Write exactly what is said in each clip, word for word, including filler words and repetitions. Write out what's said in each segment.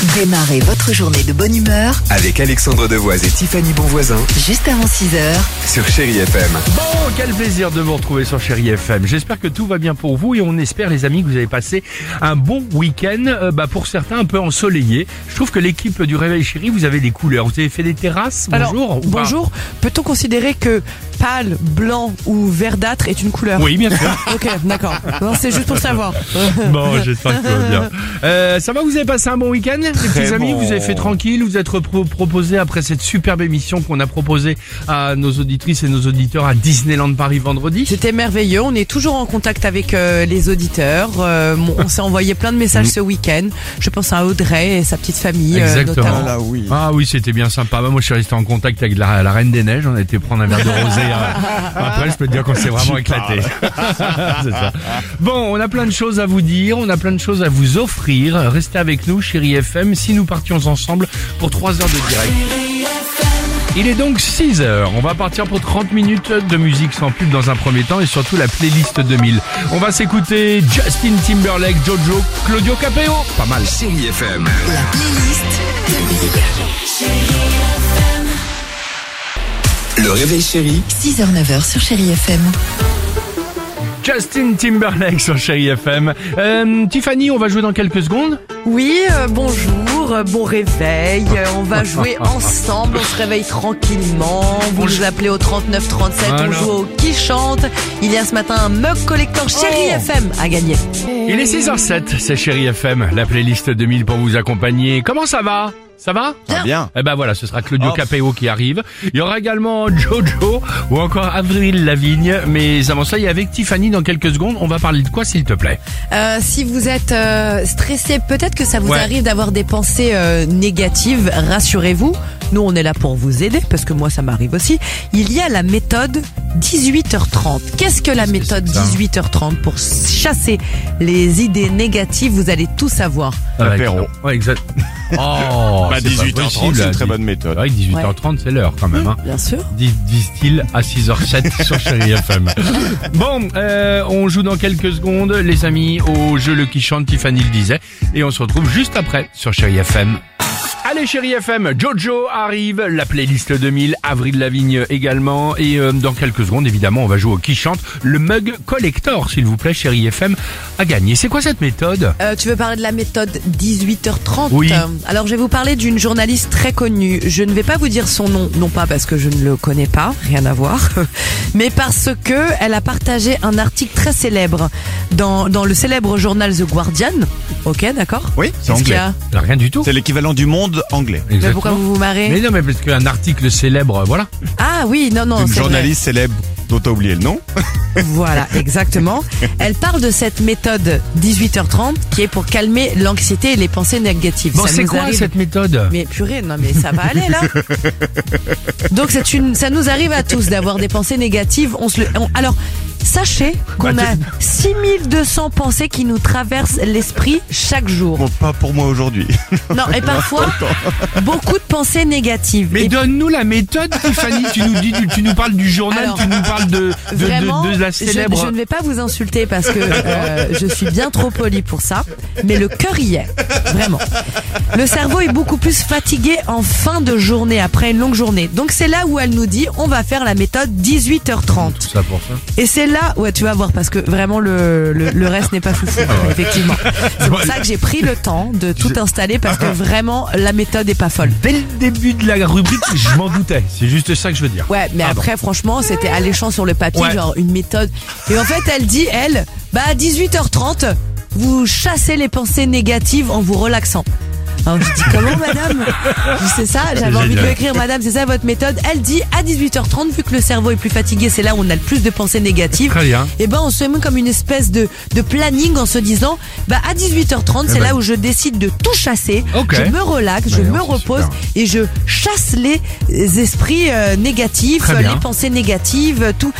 Démarrez votre journée de bonne humeur avec Alexandre Devoise et Tiffany Bonvoisin juste avant six heures sur Chérie F M. Bon, quel plaisir de vous retrouver sur Chérie F M. J'espère que tout va bien pour vous et on espère, les amis, que vous avez passé un bon week-end, euh, bah, pour certains un peu ensoleillé. Je trouve que l'équipe du Réveil Chérie, vous avez des couleurs. Vous avez fait des terrasses. Alors, Bonjour. ou pas bonjour. Peut-on considérer que pâle, blanc ou verdâtre est une couleur? Oui, bien sûr. Ok, d'accord. Non, c'est juste pour savoir. Bon, j'espère que tout va bien. Euh, ça va, vous avez passé un bon week-end, les petits amis? bon. Vous avez fait tranquille, vous êtes repro- proposé après cette superbe émission qu'on a proposée à nos auditrices et nos auditeurs à Disneyland Paris vendredi. C'était merveilleux. On est toujours en contact avec euh, les auditeurs. Euh, on s'est envoyé plein de messages ce week-end. Je pense à Audrey et sa petite famille. euh, Exactement. notamment. Là, oui. Ah oui, c'était bien sympa. Bah, moi, je suis resté en contact avec la, la Reine des Neiges. On a été prendre un verre de rosé. euh, Après, je peux te dire qu'on s'est vraiment éclaté. C'est ça. Bon, on a plein de choses à vous dire. On a plein de choses à vous offrir. Restez avec nous, Chérie F M, si nous partions ensemble pour trois heures de direct. Il est donc six heures. On va partir pour trente minutes de musique sans pub dans un premier temps et surtout la playlist deux mille. On va s'écouter Justin Timberlake, Jojo, Claudio Capeo. Pas mal. Chérie F M. La playlist deux mille. Le Réveil Chérie. six heures neuf heures sur Chérie F M. Justin Timberlake sur Chérie F M. Euh, Tiffany, on va jouer dans quelques secondes. Oui, euh, bonjour, euh, bon réveil. Euh, on va jouer ensemble. On se réveille tranquillement. Vous nous appelez au trente-neuf trente-sept. Voilà. On joue au Qui chante. Il y a ce matin un mug collector Chérie Oh. F M à gagner. Il est six heures sept, c'est Chérie F M, la playlist deux mille pour vous accompagner. Comment ça va? Ça va? Bien. Eh ben voilà, ce sera Claudio Oh. Capeo qui arrive. Il y aura également Jojo ou encore Avril Lavigne. Mais avant ça, il y a avec Tiffany dans quelques secondes. On va parler de quoi, s'il te plaît? Euh, si vous êtes euh, stressé, peut-être que ça vous Ouais. arrive d'avoir des pensées euh, négatives, rassurez-vous. Nous, on est là pour vous aider, parce que moi, ça m'arrive aussi. Il y a la méthode dix-huit heures trente. Qu'est-ce que la Qu'est-ce que méthode c'est que ça dix-huit heures trente? Pour chasser les idées négatives, vous allez tout savoir. L'apéro. Ouais, exact. Oh, Bah, c'est pas dix-huit heures trente, possible. c'est une très bonne méthode. Ouais, dix-huit heures trente, c'est l'heure quand même. Hein. Bien sûr. Dis- Disent-ils à six heures sept sur Chérie F M. Bon, euh, on joue dans quelques secondes, les amis, au jeu Le Qui chante, Tiffany le disait. Et on se retrouve juste après sur Chérie F M. Allez, Chérie F M, Jojo arrive, la playlist deux mille, Avril Lavigne également. Et euh, dans quelques secondes, évidemment, on va jouer au Qui chante, le mug collector, s'il vous plaît, Chérie F M, à gagner. C'est quoi cette méthode? Euh, tu veux parler de la méthode dix-huit heures trente? Oui. Euh, Alors, je vais vous parler d'une journaliste très connue. Je ne vais pas vous dire son nom, non pas parce que je ne le connais pas, rien à voir, mais parce que elle a partagé un article très célèbre dans, dans le célèbre journal The Guardian. Ok, d'accord? Oui, c'est Qu'est-ce qu'il y anglais. a? Rien du tout. C'est l'équivalent du Monde anglais. Mais Exactement. pourquoi vous vous marrez? Mais non, mais parce qu'un article célèbre, voilà. Ah oui, non, non, Une c'est vrai. journaliste célèbre dont t'as oublié le nom. Voilà, exactement. Elle parle de cette méthode dix-huit heures trente qui est pour calmer l'anxiété et les pensées négatives. Bon, Ça c'est nous quoi arrive- cette méthode? Mais purée, non mais ça va aller là. Donc c'est une, ça nous arrive à tous d'avoir des pensées négatives. On se le, on- alors sachez qu'on Bah, a six mille deux cents pensées qui nous traversent l'esprit chaque jour. Bon, pas pour moi aujourd'hui. Non, et parfois beaucoup de pensées négatives. Mais Et donne-nous la méthode, Tiffany. Tu nous dis, tu, tu nous parles du journal, Alors, tu nous parles de, de, de- Vraiment, de, la je, célèbre. je ne vais pas vous insulter parce que euh, je suis bien trop polie pour ça, mais le cœur y est, vraiment. Le cerveau est beaucoup plus fatigué en fin de journée, après une longue journée. Donc c'est là où elle nous dit, on va faire la méthode dix-huit heures trente. Tout ça pour ça. Et c'est là, ouais, tu vas voir, parce que vraiment le, le, le reste n'est pas foufou, effectivement. C'est pour ça que j'ai pris le temps de tout installer parce que vraiment la méthode est pas folle. Dès le début de la rubrique, je m'en doutais. C'est juste ça que je veux dire. Ouais, mais Pardon. après, franchement, c'était alléchant sur le papier, Ouais. genre une méthode. Et en fait, elle dit, elle, bah à dix-huit heures trente, vous chassez les pensées négatives en vous relaxant. Alors je dis comment madame? Je dis, c'est ça, j'avais envie de génial. lui écrire madame, c'est ça votre méthode? Elle dit à dix-huit heures trente, vu que le cerveau est plus fatigué, c'est là où on a le plus de pensées négatives. Très bien. Et ben on se met comme une espèce de, de planning en se disant bah à dix-huit heures trente, Eh c'est ben. là où je décide de tout chasser. Ok. Je me relaxe, je Ben me non, c'est repose super. et je chasse les esprits euh, négatifs, Très bien. les pensées négatives, tout.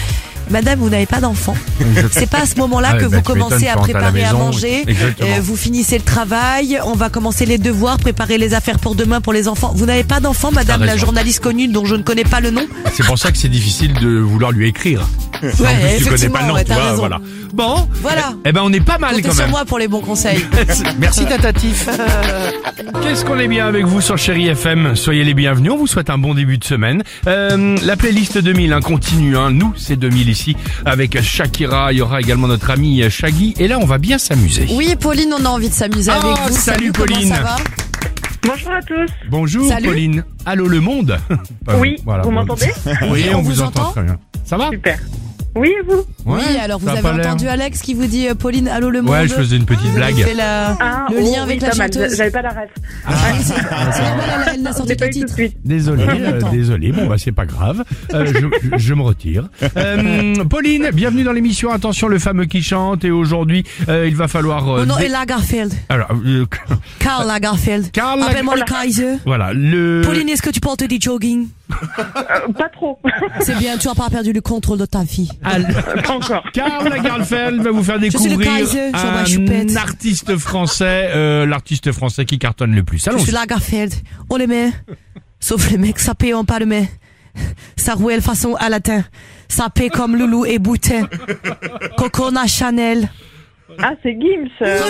Madame, vous n'avez pas d'enfant. C'est pas à ce moment-là Ah que ouais, bah, vous tu commencez m'étonnes, à tu rentres à la préparer à maison, manger. exactement. Euh, vous finissez le travail. On va commencer les devoirs, préparer les affaires pour demain pour les enfants. Vous n'avez pas d'enfant, Madame, T'as la raison. journaliste connue dont je ne connais pas le nom. C'est pour ça que c'est difficile de vouloir lui écrire. Ouais, en plus, tu connais effectivement, pas le nom, ouais, tu t'as vois, raison. voilà. Bon. Voilà. Eh ben, on est pas mal Comptez quand sur même. moi pour les bons conseils. Merci Tatatif. Qu'est-ce qu'on est bien avec vous sur Chéri F M. Soyez les bienvenus. On vous souhaite un bon début de semaine. Euh, la playlist deux mille hein, continue. Hein. Nous, c'est deux mille ici avec Shakira. Il y aura également notre ami Shaggy. Et là, on va bien s'amuser. Oui, Pauline, on a envie de s'amuser Ah, avec vous. salut, comment Pauline. ça va? Bonjour à tous. Bonjour Salut. Pauline. Allô le monde. Pas Oui, voilà, vous bon. m'entendez? Oui, on, on vous vous entend entend très bien. Ça va? Super. Oui, et vous? Oui, Ouais, alors vous ça a avez pas l'air. entendu Alex qui vous dit euh, Pauline, allô le monde. Ouais, je faisais une petite Vous avez blague. fait la- Ah, le oh, lien oui, avec la pas mal. chanteuse. J'avais pas la ref. Ah, oui, c'est- c'est normal, elle, elle n'a Je sorti l'ai pas qu'un eu tout de titre. suite. Désolé, En même euh, temps. désolé. Bon, bah c'est pas grave. Euh, je, je me retire. Euh, Pauline, bienvenue dans l'émission. Attention, le fameux qui chante. Et aujourd'hui, euh, il va falloir. euh, Mon nom dé- est Lagerfeld. Alors, euh, Karl Lagerfeld. Karl Lager- Appelle-moi le Kaiser. voilà le. Pauline, est-ce que tu portes du jogging? Euh, pas trop. C'est bien, tu n'as pas perdu le contrôle de ta fille. Al- pas encore. Karl Lagerfeld va vous faire suis le découvrir Kaiser, je vois choupette. un artiste français, euh, l'artiste français qui cartonne le plus. Je Allons. suis Lagerfeld. On les met. Sauf les mecs, ça paye, on pas le met. Ça rouelle façon à latin. Ça paye comme Loulou et Boutin. Cocona Chanel. Ah, c'est Gims. euh,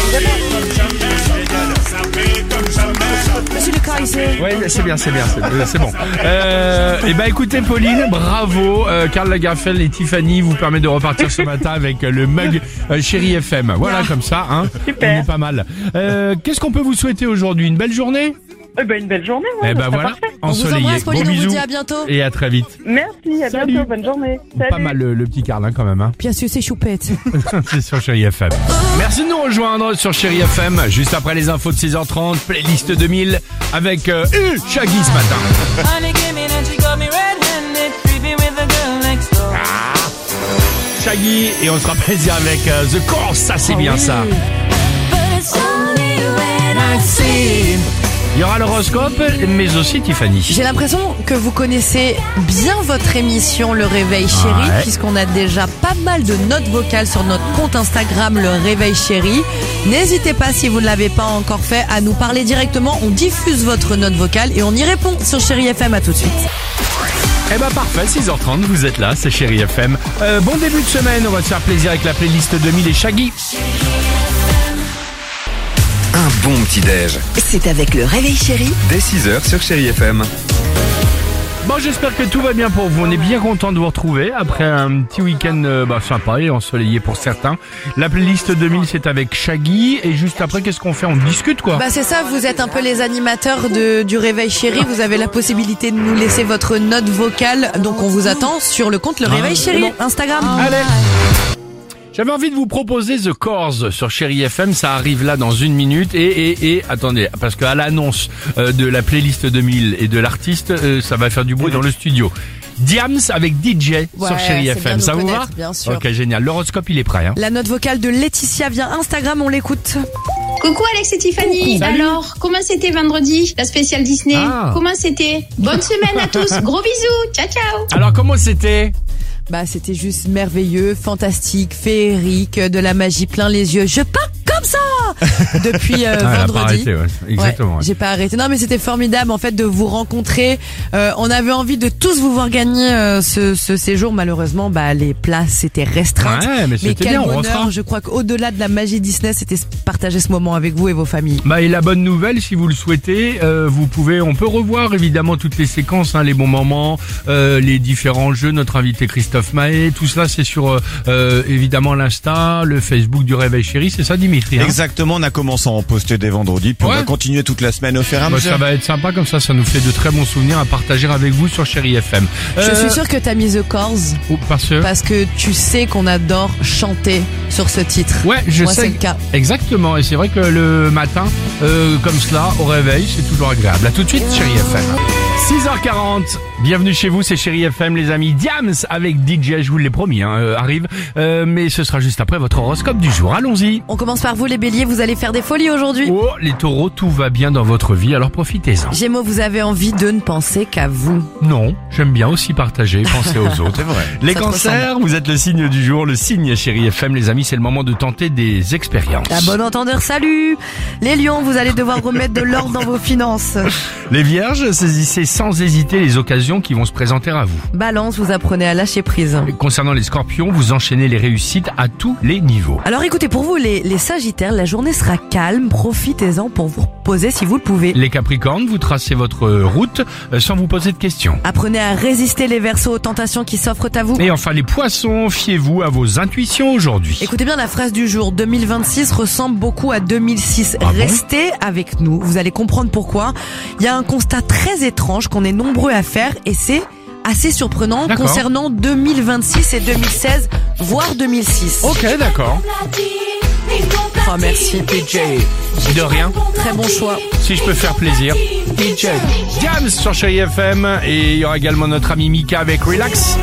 Monsieur le Kaiser. Ouais, c'est bien, c'est bien, c'est, euh, c'est bon. Euh, et ben écoutez Pauline, bravo. Euh, Karl Lagerfeld et Tiffany vous permet de repartir ce matin avec euh, le mug euh, Chéri F M. Voilà, Yeah. comme ça, hein. Super. On est pas mal. Euh, qu'est-ce qu'on peut vous souhaiter aujourd'hui? Une belle journée? Eh ben, une belle journée, ouais, Eh ça ben serait voilà, parfait. On vous ensoleillé. embrasse, Pauline, Gros on vous bisous dit à bientôt. et à très vite. Merci, à Salut. bientôt, bonne journée. Salut. Pas mal le, le petit Karl hein, quand même. Hein. Bien sûr, c'est choupette. C'est sur Chéri F M. Merci de nous rejoindre sur Chéri F M. Juste après les infos de six heures trente, playlist deux mille avec euh, euh, Shaggy ce matin. Honey came in and she got me red-handed, creepy with the girl next door. Shaggy et on se fera plaisir avec euh, The Course, ça c'est bien ça. But it's only when I see. Il y aura l'horoscope, mais aussi Tiffany. J'ai l'impression que vous connaissez bien votre émission Le Réveil Chéri, Ouais. puisqu'on a déjà pas mal de notes vocales sur notre compte Instagram Le Réveil Chéri. N'hésitez pas, si vous ne l'avez pas encore fait, à nous parler directement. On diffuse votre note vocale et on y répond sur Chéri F M. À tout de suite. Eh ben parfait, six heures trente, vous êtes là, c'est Chéri F M. Euh, bon début de semaine, on va se faire plaisir avec la playlist deux mille et Shaggy. Un bon petit-déj. C'est avec le Réveil Chéri Dès six heures sur Chéri F M. Bon, j'espère que tout va bien pour vous. On est bien content de vous retrouver après un petit week-end euh, bah, sympa et ensoleillé pour certains. La playlist deux mille, c'est avec Shaggy. Et juste après, qu'est-ce qu'on fait? On discute quoi? Bah c'est ça, vous êtes un peu les animateurs de, du Réveil Chéri. Vous avez la possibilité de nous laisser votre note vocale. Donc on vous attend sur le compte Le Réveil Chéri. Instagram. Allez. J'avais envie de vous proposer The Corrs sur Chéri F M, ça arrive là dans une minute et et et attendez, parce qu'à l'annonce euh, de la playlist deux mille et de l'artiste, euh, ça va faire du bruit dans le studio. Diams avec D J Ouais, sur Chéri c'est F bien M, de ça nous vous va? connaître, bien sûr. Ok, génial. L'horoscope il est prêt. Hein. La note vocale de Laetitia via Instagram, on l'écoute. Coucou Alex et Tiffany. Salut. Alors, comment c'était vendredi, la spéciale Disney? Ah. Comment c'était? Bonne semaine à tous. Gros bisous. Ciao ciao. Alors comment c'était? Bah c'était juste merveilleux, fantastique, féerique, de la magie plein les yeux. Je pars comme ça depuis euh, Ah, elle a pas vendredi. arrêté, ouais. Exactement. Ouais, ouais. j'ai pas arrêté. Non mais c'était formidable en fait de vous rencontrer. Euh, on avait envie de tous vous voir gagner euh, ce, ce séjour. Malheureusement, bah les places étaient restreintes. Ouais, mais c'était quel bien, on bonheur. refera. Je crois qu'au-delà de la magie Disney, c'était partager ce moment avec vous et vos familles. Bah et la bonne nouvelle, si vous le souhaitez, euh, vous pouvez, on peut revoir évidemment toutes les séquences, hein, les bons moments, euh, les différents jeux. Notre invité Christophe Mahé, tout cela c'est sur euh, euh, évidemment l'Insta, le Facebook du Réveil Chéri, c'est ça Dimitri? Hein Exactement, on a commencé à en poster dès vendredi, puis Ouais. on va continuer toute la semaine au fur et à Bah, mesure. ça va être sympa comme ça, ça nous fait de très bons souvenirs à partager avec vous sur Chéri F M. Je Euh, suis sûre que t'as mis The Corrs oh, parce que parce que tu sais qu'on adore chanter sur ce titre. ouais, je Moi, sais c'est le cas. exactement, et c'est vrai que le matin, euh, comme cela, au réveil, c'est toujours agréable. À tout de suite, Chéri F M. six heures quarante, bienvenue chez vous, c'est Chéri F M, les amis. Diams avec D J, je vous l'ai promis, hein, euh, arrive. Euh, mais ce sera juste après votre horoscope du jour. Allons-y. On commence par vous les béliers, vous allez faire des folies aujourd'hui. Oh, les taureaux, tout va bien dans votre vie, alors profitez-en. Gémeaux, vous avez envie de ne penser qu'à vous. Non, j'aime bien aussi partager, penser aux autres. C'est vrai. Les Ça te cancers, vous êtes le signe du jour, le signe Chérie F M. Les amis, c'est le moment de tenter des expériences. À bon entendeur, salut. Les lions, vous allez devoir remettre de l'ordre dans vos finances. Les vierges, saisissez sans hésiter les occasions qui vont se présenter à vous. Balance, vous apprenez à lâcher prise. Et concernant les scorpions, vous enchaînez les réussites à tous les niveaux. Alors écoutez, pour vous les, les sagittaires, la journée sera calme, profitez-en pour vous reposer si vous le pouvez. Les capricornes, vous tracez votre route euh, sans vous poser de questions. Apprenez à résister les verseaux aux tentations qui s'offrent à vous. Et enfin les poissons, fiez-vous à vos intuitions aujourd'hui. Écoutez bien la phrase du jour, deux mille vingt-six ressemble beaucoup à deux mille six. Ah bon ? Restez avec nous, vous allez comprendre pourquoi. Il y a un constat très étrange qu'on est nombreux à faire et c'est assez surprenant D'accord. concernant deux mille vingt-six et deux mille seize, voire deux mille six. Ok, d'accord. Oh merci P J. De rien. Très bon choix. Si je peux faire plaisir. D J Diams sur Chérie F M. Et il y aura également notre ami Mika avec Relax.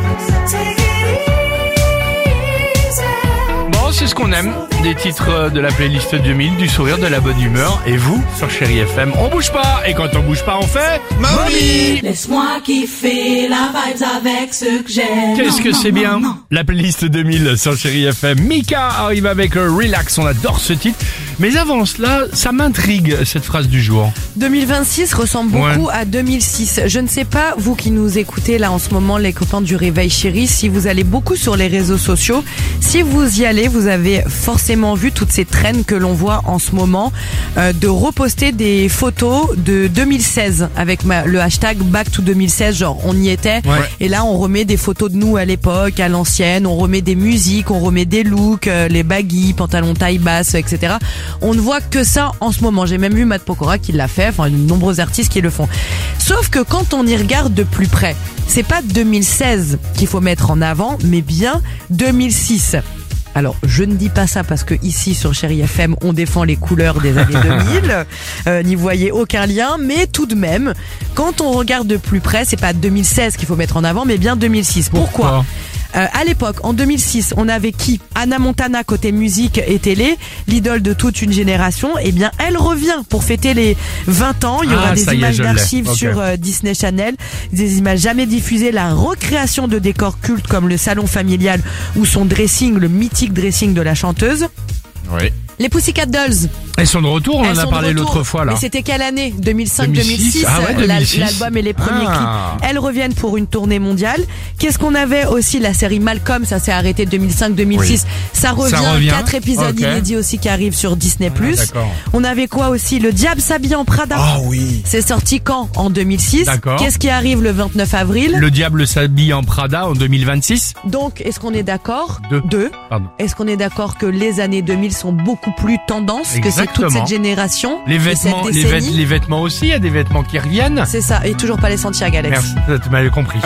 Bon, c'est ce qu'on aime. Des titres de la playlist deux mille, du sourire, de la bonne humeur. Et vous, sur Chérie F M, on bouge pas. Et quand on bouge pas, on fait... Mommy. Laisse-moi kiffer la vibes avec ceux que j'aime. Qu'est-ce que c'est bien. La playlist deux mille sur Chérie F M. Mika arrive avec Relax. On adore ce titre. Mais avant cela, ça m'intrigue, cette phrase du jour. deux mille vingt-six ressemble beaucoup à deux mille six. Je ne sais pas, vous qui nous écoutez là en ce moment, les copains du Réveil Chéri, si vous allez beaucoup sur les réseaux sociaux, si vous y allez, vous avez forcément vu toutes ces traînes que l'on voit en ce moment, euh, de reposter des photos de deux mille seize avec ma, le hashtag Back to deux mille seize, genre on y était. Ouais. Et là on remet des photos de nous à l'époque, à l'ancienne, on remet des musiques, on remet des looks, euh, les baggy, pantalons taille basse, et cetera. On ne voit que ça en ce moment. J'ai même vu Matt Pokora qui l'a fait, enfin de nombreux artistes qui le font. Sauf que quand on y regarde de plus près, c'est pas deux mille seize qu'il faut mettre en avant, mais bien deux mille six. Alors, je ne dis pas ça parce que ici sur Chérie F M, on défend les couleurs des années deux mille. Euh, n'y voyez aucun lien, mais tout de même, quand on regarde de plus près, c'est pas deux mille seize qu'il faut mettre en avant, mais bien deux mille six. Pourquoi ? Pourquoi ? Euh, à l'époque, en deux mille six, on avait qui ? Anna Montana côté musique et télé, l'idole de toute une génération. Eh bien, elle revient pour fêter les vingt ans. Il y aura Ah, des ça y est, images je l'ai. d'archives Ok. sur euh, Disney Channel, des images jamais diffusées, la recréation de décors cultes comme le salon familial ou son dressing, le mythique dressing de la chanteuse. Oui. Les Pussycat Dolls. Elles sont de retour, on Elles en a sont de parlé retour. l'autre fois là. Et c'était quelle année ? deux mille cinq deux mille six. Ah ouais, deux mille six. L'album et les premiers Ah. clips. Elles reviennent pour une tournée mondiale. Qu'est-ce qu'on avait aussi ? La série Malcolm, ça s'est arrêté deux mille cinq deux mille six. Ça revient. revient. Quatre épisodes Ok. inédits aussi qui arrivent sur Disney plus. d'accord. On avait quoi aussi ? Le Diable s'habille en Prada. Ah oui. C'est sorti quand ? En deux mille six. D'accord. Qu'est-ce qui arrive le vingt-neuf avril ? Le diable s'habille en Prada en deux mille vingt-six. Donc, est-ce qu'on est d'accord ? Deux. Deux. Pardon. Est-ce qu'on est d'accord que les années deux mille sont beaucoup plus tendance, que c'est toute Exactement. cette génération Les et vêtements, cette les, vêt- décennie ? les vêtements aussi, il y a des vêtements qui reviennent. C'est ça, et toujours pas les Santiago, Alex. Merci, tu m'avais compris.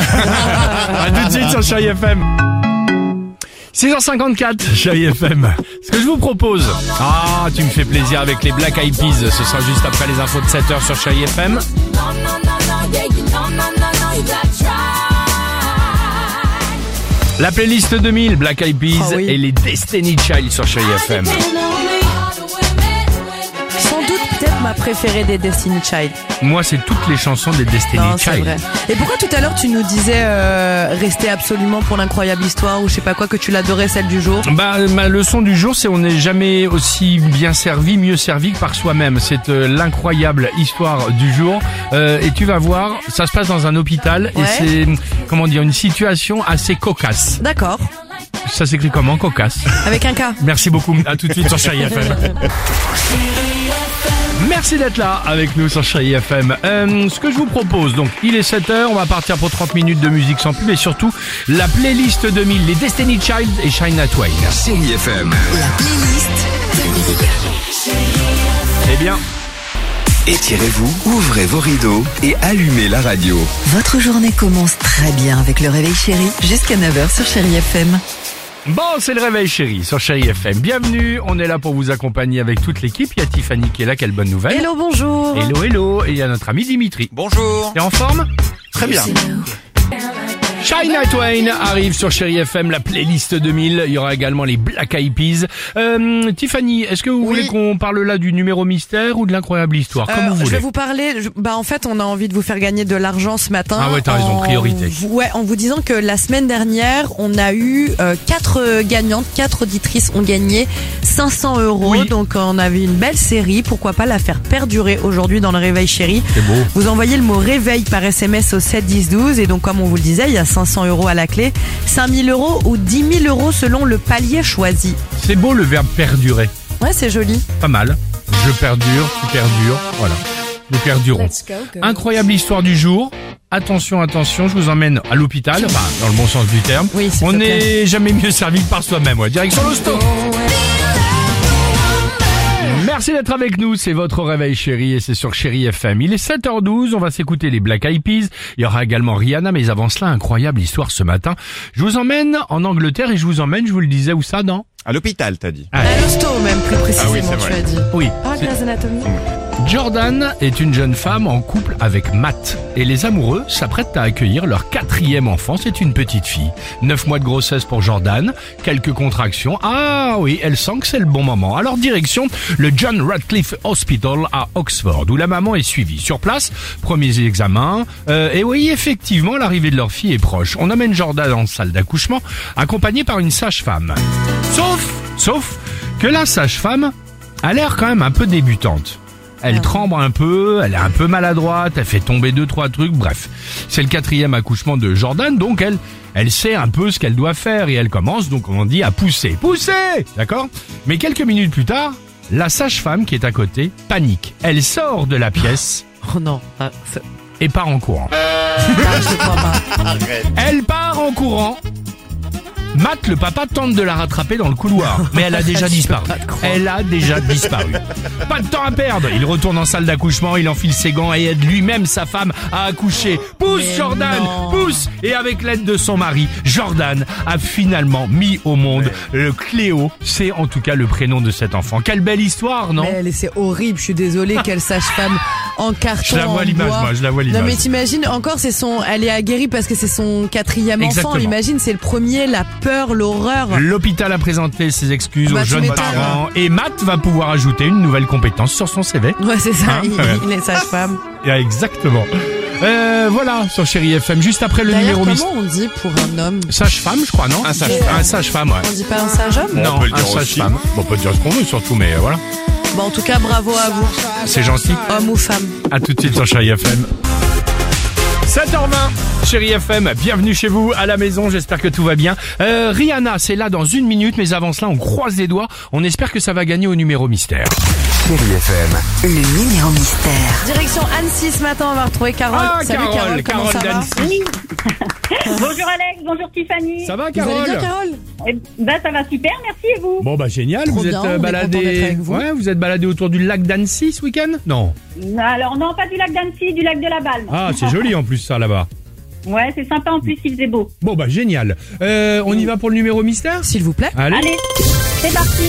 À tout de suite sur Chérie F M. six heures cinquante-quatre, Chérie F M. Ce que je vous propose, ah, tu me fais plaisir avec les Black Eyed Peas. Ce sera juste après les infos de sept heures sur Chérie F M. La playlist deux mille, Black Eyed Peas Oh oui. et les Destiny Child sur Chérie F M. Sans doute peut-être ma préférée des Destiny Child. Moi, c'est toutes les chansons des Destiny Non, c'est Child. vrai. Et pourquoi tout à l'heure tu nous disais euh, rester absolument pour l'incroyable histoire ou je sais pas quoi, que tu l'adorais celle du jour ? Bah, ma leçon du jour, c'est on n'est jamais aussi bien servi, mieux servi que par soi-même. C'est euh, l'incroyable histoire du jour. Euh, et tu vas voir, ça se passe dans un hôpital Ouais. et c'est, comment dire, une situation assez cocasse. D'accord. Ça s'écrit comment, cocasse? Avec un K. Merci beaucoup. À tout de suite sur Chérie F M. Merci d'être là avec nous sur Chérie F M. Euh, ce que je vous propose, donc, il est sept heures, on va partir pour trente minutes de musique sans pub et surtout la playlist deux mille, les Destiny Child et Shania Twain. Chérie F M. La playlist deux mille. Eh bien, Étirez-vous, ouvrez vos rideaux et allumez la radio. Votre journée commence très bien avec le Réveil Chéri jusqu'à neuf heures sur Chérie F M. bon, c'est le réveil chéri sur Chérie F M. Bienvenue, on est là pour vous accompagner avec toute l'équipe. Il y a Tiffany qui est là, quelle bonne nouvelle. Hello, bonjour. Hello, hello. Et il y a notre ami Dimitri. Bonjour. T'es en forme? Très bien. Shania Twain arrive sur Chéri F M, la playlist deux mille. Il y aura également les Black Eyed Peas. Euh, Tiffany, est-ce que vous Oui. voulez qu'on parle là du numéro mystère ou de l'incroyable histoire, comme Euh, vous je voulez. vais vous parler. je- Bah en fait, on a envie de vous faire gagner de l'argent ce matin. Ah ouais, t'as raison, en- priorité. Ouais, en vous disant que la semaine dernière, on a eu euh, quatre euh, gagnantes, quatre auditrices ont gagné cinq cents euros. Oui. Donc on avait une belle série. Pourquoi pas la faire perdurer aujourd'hui dans le Réveil Chéri. C'est beau. Vous envoyez le mot réveil par S M S au sept dix douze et donc comme on vous le disait, il y a cinq cents euros à la clé, cinq mille euros ou dix mille euros selon le palier choisi. C'est beau le verbe perdurer. Ouais, c'est joli. Pas mal. Je perdure, tu perdures. Voilà. Nous perdurons. Incroyable histoire du jour. Attention, attention, je vous emmène à l'hôpital, enfin, dans le bon sens du terme. Oui, s'il On te plaît. n'est jamais mieux servi que par soi-même. Ouais. Direction l'hosto. Merci d'être avec nous, c'est votre réveil chéri et c'est sur Chéri F M. Il est sept heures douze, on va s'écouter les Black Eyed Peas, il y aura également Rihanna, mais avant cela, incroyable histoire ce matin. Je vous emmène en Angleterre et je vous emmène, je vous le disais, où ça, non? À l'hôpital, t'as dit. Ah, À l'hosto même plus précisément, Ah oui, c'est tu vrai. as dit. oui. Ah, c'est- Grey's Anatomy. Jordan est une jeune femme en couple avec Matt et les amoureux s'apprêtent à accueillir leur quatrième enfant, c'est une petite fille. Neuf mois de grossesse pour Jordan, quelques contractions. Ah oui, elle sent que c'est le bon moment. Alors direction le John Radcliffe Hospital à Oxford où la maman est suivie. Sur place, premiers examens. Euh, et oui, effectivement, l'arrivée de leur fille est proche. On amène Jordan en salle d'accouchement accompagné par une sage-femme. Sauf, sauf que la sage-femme a l'air quand même un peu débutante. Elle Ah. tremble un peu, elle est un peu maladroite, elle fait tomber deux, trois trucs, bref. C'est le quatrième accouchement de Jordan, donc elle, elle sait un peu ce qu'elle doit faire et elle commence, donc on dit, à pousser. Pousser! D'accord? Mais quelques minutes plus tard, la sage-femme qui est à côté panique. Elle sort de la pièce Oh non, ah, c'est- et part en courant. ah, je ne crois pas. Elle part en courant. Matt, le papa, tente de la rattraper dans le couloir, mais elle a déjà Je peux disparu. pas te croire. Elle a déjà disparu. Pas de temps à perdre. Il retourne en salle d'accouchement, il enfile ses gants et aide lui-même sa femme à accoucher. Pousse, Mais Jordan, non. pousse. Et avec l'aide de son mari, Jordan a finalement mis au monde le Cléo. C'est en tout cas le prénom de cet enfant. Quelle belle histoire, non? Mais elle, c'est horrible, je suis désolée, quelle sage-femme en carton. Je la vois à en l'image, bois. moi, je la vois à l'image. Non mais t'imagines, encore c'est son, elle est aguerrie parce que c'est son quatrième Exactement. enfant, imagine, c'est le premier, la peur, l'horreur. L'hôpital a présenté ses excuses Bah, aux tu jeunes m'étonnes. parents et Matt va pouvoir ajouter une nouvelle compétence sur son C V. Ouais c'est ça, Hein, il, ouais. il est sage-femme. Ah, exactement. Euh, voilà, sur Chéri F M, juste après le D'ailleurs, numéro mystère. comment on dit pour un homme? Sage-femme, je crois, non? Un sage-femme. Un sage-femme, ouais. On dit pas un sage-homme? On non, peut le un dire aussi. sage-femme. Bon, on peut dire ce qu'on veut, surtout, mais euh, voilà. Bon en tout cas bravo à vous, C'est gentil. homme ou femme. À tout de suite sur Chéri F M. sept heures vingt, Chéri F M, bienvenue chez vous à la maison, j'espère que tout va bien. Euh, Rihanna, c'est là dans une minute, mais avant cela, on croise les doigts, on espère que ça va gagner au numéro mystère. Chéri F M. Le numéro mystère. Direction Annecy ce matin, on va retrouver Carole. Ah, Salut Carole, Carole, comment Carole ça va? d'Annecy. Bonjour Alex, bonjour Tiffany. Ça va, Vous allez Carole? bien Carole? Eh ben, ça va super, merci et vous. Bon, bah, génial, Trop vous bien, êtes euh, on est content d'être baladé. avec vous. Ouais, vous êtes baladé autour du lac d'Annecy ce week-end? Non. Alors non, pas du lac d'Annecy, du lac de la Balme. Ah, c'est joli en plus, ça, là-bas. Ouais, c'est sympa en plus, il faisait beau. Bon, bah, génial. Euh, on y va pour le numéro mystère? S'il vous plaît. Allez. Allez, c'est parti.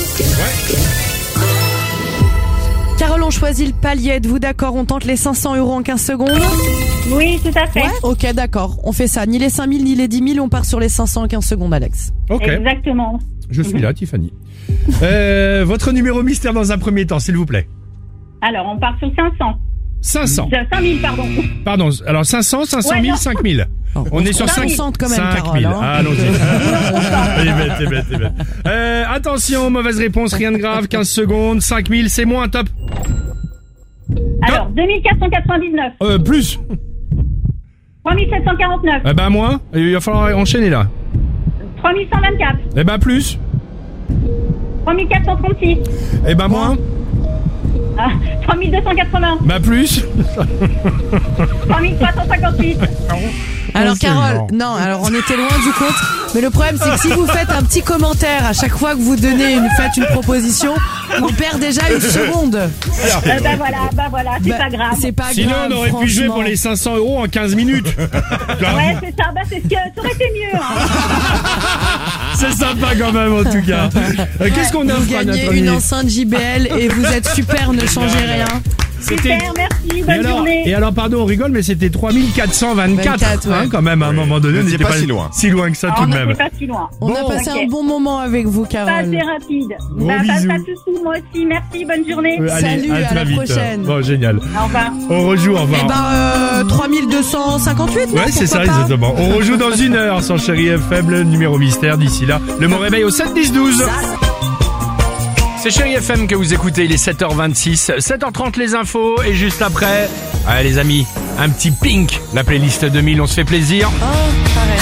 Carole, on choisit le palier, êtes-vous d'accord? On tente les cinq cents euros en quinze secondes? Oui, tout à fait. Ouais, ok, d'accord. On fait ça. Ni les cinq mille, ni les dix mille, on part sur les cinq cents en quinze secondes, Alex. Ok. Exactement. Je suis là, Tiffany. Euh, votre numéro mystère dans un premier temps, s'il vous plaît. Alors, on part sur cinq cents. cinq cents. Euh, cinq mille, pardon. Pardon, alors cinq cents, cinq cent Ouais, mille, non. cinq mille. Oh, On est sur se cinq concentre quand même, cinq Carole, mille. hein. Ah, allons-y. T'es bête, t'es bête, t'es bête. Euh, attention, mauvaise réponse, rien de grave, quinze secondes, cinq mille, c'est moins, top. Alors, deux mille quatre cent quatre-vingt-dix-neuf. Euh, plus. trois mille sept cent quarante-neuf. Eh ben, moins. Il va falloir enchaîner, là. trois mille cent vingt-quatre. Eh ben, plus. trois mille quatre cent trente-six. Eh ben, moins. Ah, trois mille deux cent quatre-vingts. Bah, plus. trois mille trois cent cinquante-huit. Alors c'est Carole, mort. non, alors on était loin du compte, mais le problème c'est que si vous faites un petit commentaire à chaque fois que vous donnez une, faites une proposition, on perd déjà une seconde. Euh, bah voilà, bah voilà, c'est Bah, pas grave. C'est pas Sinon, grave, on aurait pu jouer franchement. pour les cinq cents euros en quinze minutes. Ouais, c'est ça, bah c'est ce que ça aurait été mieux. Hein. C'est sympa quand même, en tout cas. Euh, Qu'est-ce qu'on Vous offre à gagnez notre une ami enceinte J B L et vous êtes super, ne changez rien. C'était... Super, merci, Et bonne alors, journée. et alors, pardon, on rigole, mais c'était trois mille quatre cent vingt-quatre, vingt-quatre, ouais. hein, quand même, à un moment donné. Vous On n'étiez n'était pas si loin. Si loin que ça, Ah, tout on de même. n'était pas si loin. On a Bon. passé Ok. un bon moment avec vous, Pas Carole. assez rapide. Gros Bah, pas, bisous. pas de soucis, moi aussi. Merci, bonne journée. Euh, allez, Salut, à, à très la vite. prochaine. Bon, génial. Au revoir. On rejoue, au revoir. Eh ben, euh, trois mille deux cent cinquante-huit, non? Ouais, c'est ça, Pourquoi pas exactement. On rejoue dans une heure sur Chérie F M, le numéro mystère. D'ici là, le mot réveil au sept dix douze. C'est Chérie F M que vous écoutez, il est sept heures vingt-six. sept heures trente les infos et juste après, allez les amis, un petit Pink, la playlist deux mille, on se fait plaisir. Oh, pareil.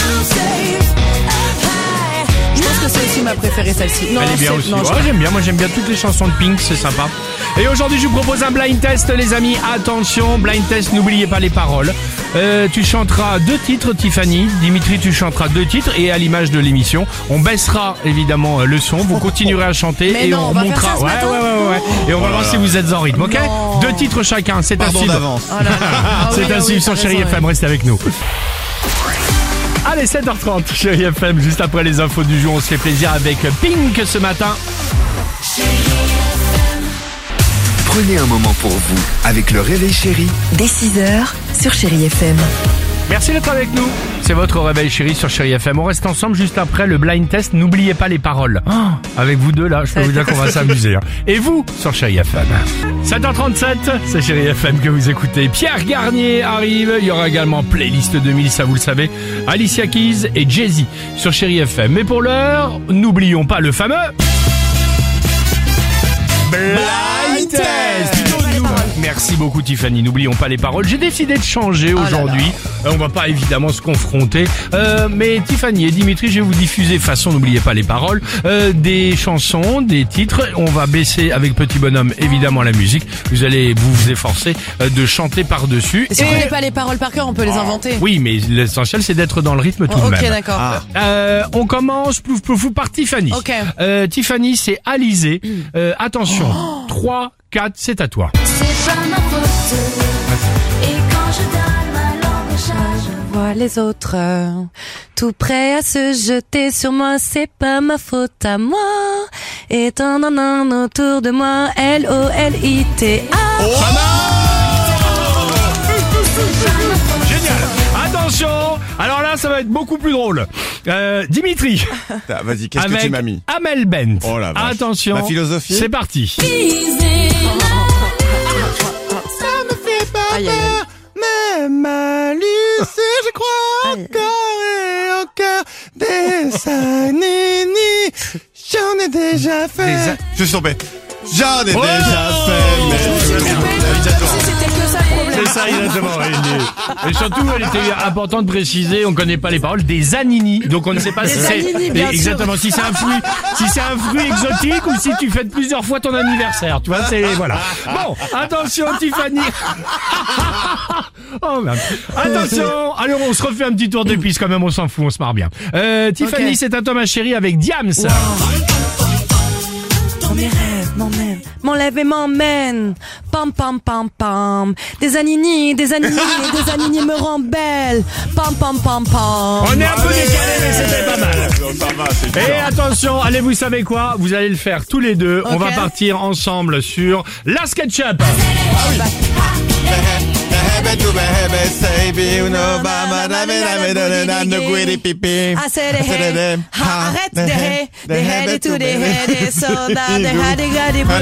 Je pense que c'est aussi ma préférée, celle-ci. Non, Elle est bien c'est- aussi. non, je- Ouais, j'aime bien, moi j'aime bien toutes les chansons de Pink, c'est sympa. Et aujourd'hui je vous propose un blind test les amis, attention, blind test, n'oubliez pas les paroles. Euh, tu chanteras deux titres Tiffany, Dimitri tu chanteras deux titres et à l'image de l'émission, on baissera évidemment le son, vous continuerez à chanter Mais et non, on on va faire montera. ça ce ouais, matin ouais, ouais, ouais. Et on va voir si vous êtes en rythme, ok? Non. Deux titres chacun, c'est à Pardon suivre. d'avance. Oh là là. Ah oui, C'est ah à oui, suivre t'as sur Chérie raison, F M, ouais. restez avec nous. Allez, sept heures trente, Chérie F M, juste après les infos du jour, on se fait plaisir avec Pink ce matin. Prenez un moment pour vous avec le réveil chéri Dès six heures sur Chérie F M. Merci d'être avec nous. C'est votre réveil chéri sur Chérie F M. On reste ensemble juste après le blind test. N'oubliez pas les paroles. Oh, avec vous deux là, je peux vous dire qu'on va s'amuser. hein. Et vous sur Chérie F M. sept heures trente-sept, c'est Chérie F M que vous écoutez. Pierre Garnier arrive. Il y aura également playlist deux mille, ça vous le savez. Alicia Keys et Jay-Z sur Chérie F M. Mais pour l'heure, n'oublions pas le fameux blind test. Merci beaucoup Tiffany, n'oublions pas les paroles. J'ai décidé de changer là aujourd'hui. Euh, on va pas évidemment se confronter. Euh, mais Tiffany et Dimitri, je vais vous diffuser, façon, n'oubliez pas les paroles, euh, des chansons, des titres. On va baisser avec Petit Bonhomme évidemment la musique. Vous allez vous, vous efforcer euh, de chanter par-dessus. Et si on connaît pas les paroles par cœur, on peut les inventer. Oui, mais l'essentiel c'est d'être dans le rythme tout Oh, de ok, même. d'accord. Euh, on commence plouf plouf plouf, par Tiffany. Ok. Euh, Tiffany, c'est Alizé. Euh, attention, trois, quatre, c'est à toi. C'est pas ma faute. Et quand je donne ma langue au chat, Je vois les autres euh, tout prêts à se jeter sur moi, c'est pas ma faute à moi. Et tant nan, nan, autour de moi, L O L I T A. Génial. Attention. Alors là, ça va être beaucoup plus drôle. Euh, Dimitri. Ah, Vas-y, qu'est-ce que avec tu m'as mis? Amel Bent. Oh la vache. Attention. Ma philosophie. C'est parti. Aïe, aïe, aïe. Même à lycée, je crois Aïe. encore et encore des années. J'en ai déjà fait. Des a- Je suis tombé. J'en ai Oh déjà fait. Mais... C'était que ça le problème. C'est ça, exactement. Et, et surtout, elle était important de préciser, on connaît pas les paroles, des anini. Donc on ne sait pas si Des c'est anini, bien sûr. exactement si c'est un fruit, si c'est un fruit exotique ou si tu fêtes plusieurs fois ton anniversaire. Tu vois, c'est voilà. Bon, attention, Tiffany. Oh merde. Attention. Allez, on se refait un petit tour de piste quand même. On s'en fout, on se marre bien. Euh, Tiffany, Ok. c'est un toi ma chérie avec Diams. Mes rêves m'emmènent, m'enlève et m'emmène. Pam pam pam pam. Des anini, des anini, des anini me rendent belle. Pam pam pam pam. On est un peu décalé, mais c'était pas mal. Ça va, c'est Et dur. attention, allez, vous savez quoi? Vous allez le faire tous les deux. On Ok. va partir ensemble sur la SketchUp. I said it, hey, arrête de hey, de head to the head, so that the head got it.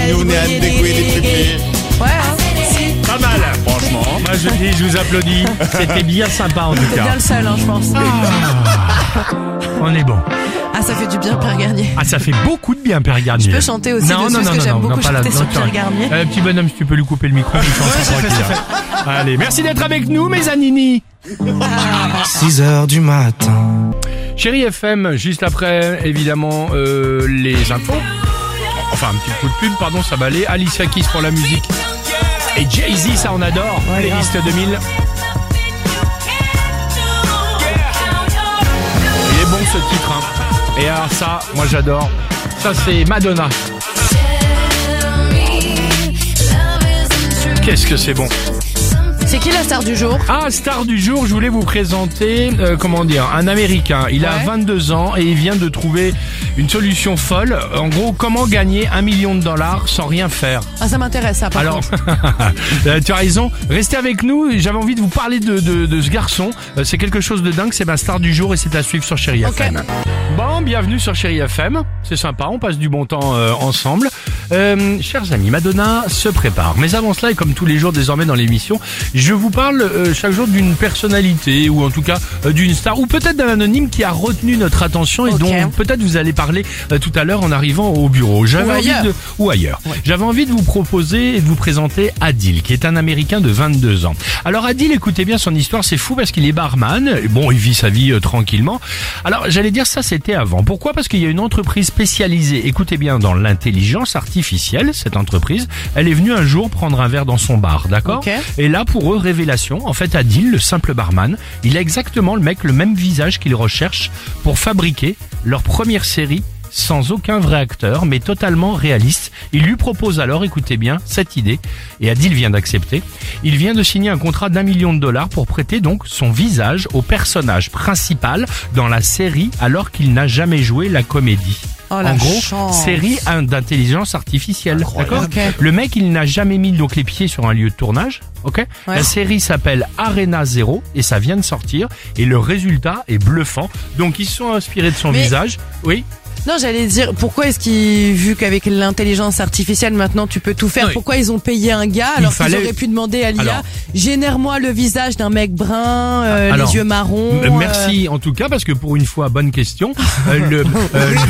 Ouais, hein. Pas mal. Franchement. Moi je dis, je vous applaudis. C'était bien sympa en tout T'es bien cas. le seul, hein, je pense. On est bon. Ah, ça fait du bien, Père Garnier. Ah, ça fait beaucoup de bien, Père Garnier. Je peux chanter aussi non, dessus, non, parce non, que non, j'aime non, beaucoup non, pas là, chanter sur non, Pierre tiens. Garnier. Euh, petit bonhomme, si tu peux lui couper le micro, il chante tranquille. Allez, merci d'être avec nous, mes anini. six heures du matin. Chérie F M, juste après, évidemment, euh, les infos. Enfin, un petit coup de pub, pardon, ça va aller. Alicia Keys pour la musique. Et Jay-Z, ça on adore. Playlist deux mille. Il est bon ce titre, hein. Et alors ça, moi j'adore. Ça c'est Madonna. Qu'est-ce que c'est bon. C'est qui la star du jour? Ah, star du jour, je voulais vous présenter, euh, comment dire, un Américain. Il a Ouais. vingt-deux ans et il vient de trouver une solution folle. En gros, comment gagner un million de dollars sans rien faire. Ah, ça m'intéresse, ça, par Alors, contre. tu as raison. Restez avec nous. J'avais envie de vous parler de, de, de ce garçon. Euh, C'est quelque chose de dingue. C'est ma star du jour et c'est à suivre sur Chérie Ok. F M. Bon, bienvenue sur Chérie F M. C'est sympa. On passe du bon temps euh, ensemble. Euh, chers amis, Madonna se prépare. Mais avant cela, et comme tous les jours désormais dans l'émission, je vous parle euh, chaque jour d'une personnalité ou en tout cas euh, d'une star ou peut-être d'un anonyme qui a retenu notre attention et Ok. dont peut-être vous allez parler euh, tout à l'heure en arrivant au bureau. J'avais Ou envie ailleurs. de ou ailleurs. J'avais envie de vous proposer et de vous présenter Adil, qui est un Américain de vingt-deux ans. Alors Adil, écoutez bien son histoire, c'est fou parce qu'il est barman. Et bon, il vit sa vie euh, tranquillement. Alors j'allais dire ça, c'était avant. Pourquoi? Parce qu'il y a une entreprise spécialisée, écoutez bien, dans l'intelligence artificielle. Cette entreprise, elle est venue un jour prendre un verre dans son bar, d'accord? Ok. Et là, pour eux, révélation. En fait, Adil, le simple barman, il a exactement le mec, le même visage qu'ils recherchent pour fabriquer leur première série sans aucun vrai acteur, mais totalement réaliste. Il lui propose alors, écoutez bien, cette idée, et Adil vient d'accepter. Il vient de signer un contrat d'un million de dollars pour prêter donc son visage au personnage principal dans la série alors qu'il n'a jamais joué la comédie. Oh, la En gros, chance. série hein, d'intelligence artificielle, d'accord? Ok. Le mec, il n'a jamais mis donc les pieds sur un lieu de tournage, ok? Ouais. La série s'appelle Arena Zero et ça vient de sortir et le résultat est bluffant. Donc ils se sont inspirés de son Mais- visage, oui. Non, j'allais dire, pourquoi est-ce qu'ils, vu qu'avec l'intelligence artificielle, maintenant, tu peux tout faire, Oui. pourquoi ils ont payé un gars alors Il fallait- qu'ils auraient pu demander à l'I A, Alors- génère-moi le visage d'un mec brun, euh, Alors, les yeux marrons. M- Merci en tout cas parce que pour une fois, bonne question. Euh, le, euh, le-